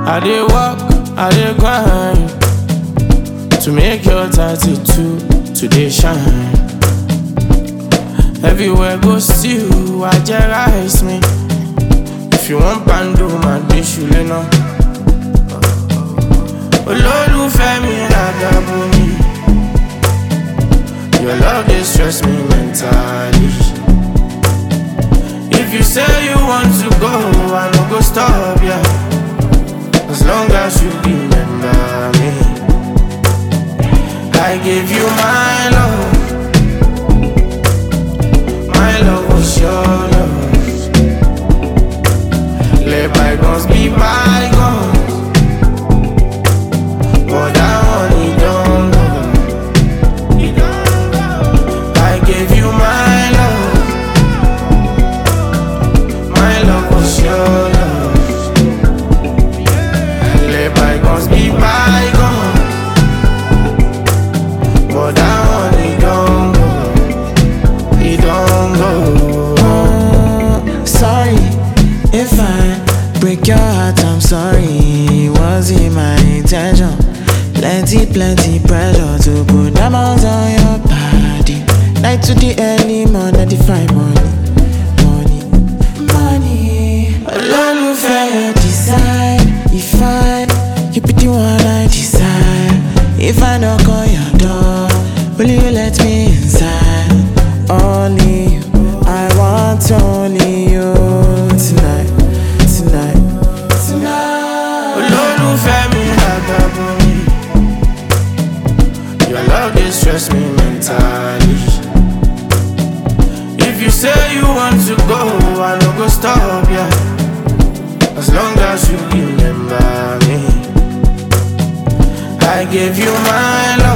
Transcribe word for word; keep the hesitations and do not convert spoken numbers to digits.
I dey walk, I dey grind to make your thirty-two today shine. Everywhere go still, I rise me. If you want bando, my dish you know. Olólùfẹ́ mi ragabo mi. Your love dey stress me mentally. If you say you want to go, I no go stop, yeah. As long as you remember me. I give you my love. My love was your love. Let bygones be bygones. But that one, he don't go. He don't go. I gave you my love. My love was your love. Let bygones be bygones. But that one, he don't go. He don't go. Sorry if I break your heart, I'm sorry. It wasn't my intention. Plenty, plenty pressure to put diamonds on your body. Night to the early morning, define money, money, money. Olólùfẹ́, you decide. If I, you be the one I decide. If I knock on your door, will you let me inside? Only you, I want only you tonight, tonight, tonight. Olólùfẹ́ mi ragabo mi. Your love dey stress me mentally. If you say you want to go, I no go stop, yeah. As long as you remember me. I give you my love.